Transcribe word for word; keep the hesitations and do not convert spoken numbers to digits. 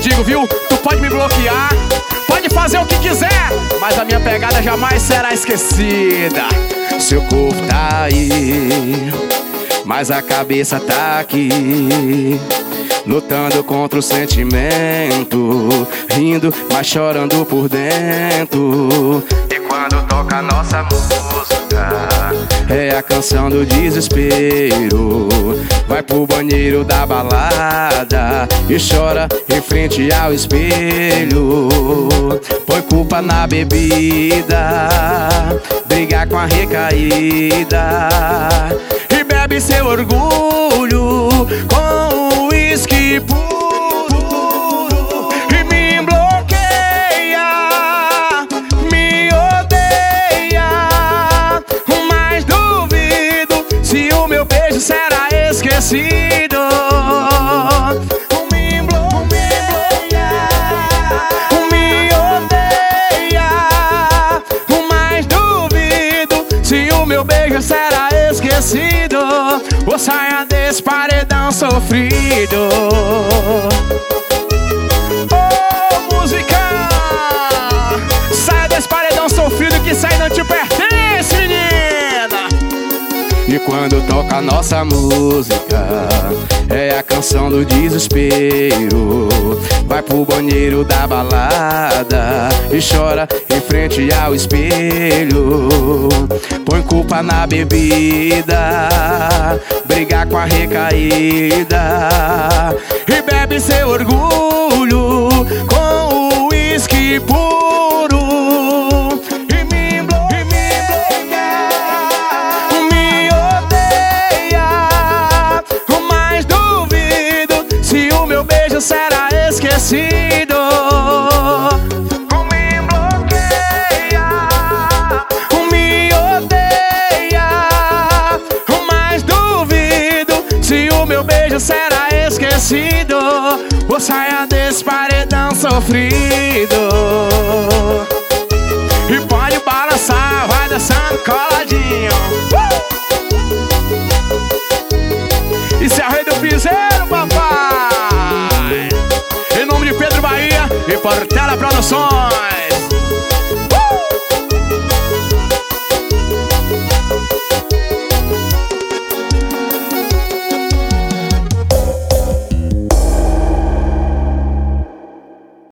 digo, viu? Tu pode me bloquear, pode fazer o que quiser, mas a minha pegada jamais será esquecida. Seu corpo tá aí, mas a cabeça tá aqui, lutando contra o sentimento, rindo, mas chorando por dentro. E quando toca a nossa música, é a canção do desespero. Vai pro banheiro da balada e chora em frente ao espelho. Põe culpa na bebida, briga com a recaída e bebe seu orgulho com o uísque puro. E me bloqueia, me odeia, mas duvido se o meu beijo será esquecido. Me bloqueia, me odeia, mas duvido se o meu beijo será esquecido. Ou saia desse paredão sofrido. Oh, música! Saia desse paredão sofrido, que sai não te pertence, menina. E quando toca a nossa música, é a canção do desespero. Vai pro banheiro da balada e chora em frente ao espelho. Põe culpa na bebida, briga com a recaída e bebe seu orgulho com o uísque puro. E me bloqueia, me odeia, mas duvido se o meu beijo será esquecido. Me bloqueia, me odeia, mas duvido se o meu beijo será esquecido. Ou saia desse paredão sofrido. E pode balançar, vai dançando coladinho. uh! Isso é o rei do piseiro, papai. Em nome de Pedro Bahia e Portela Produções.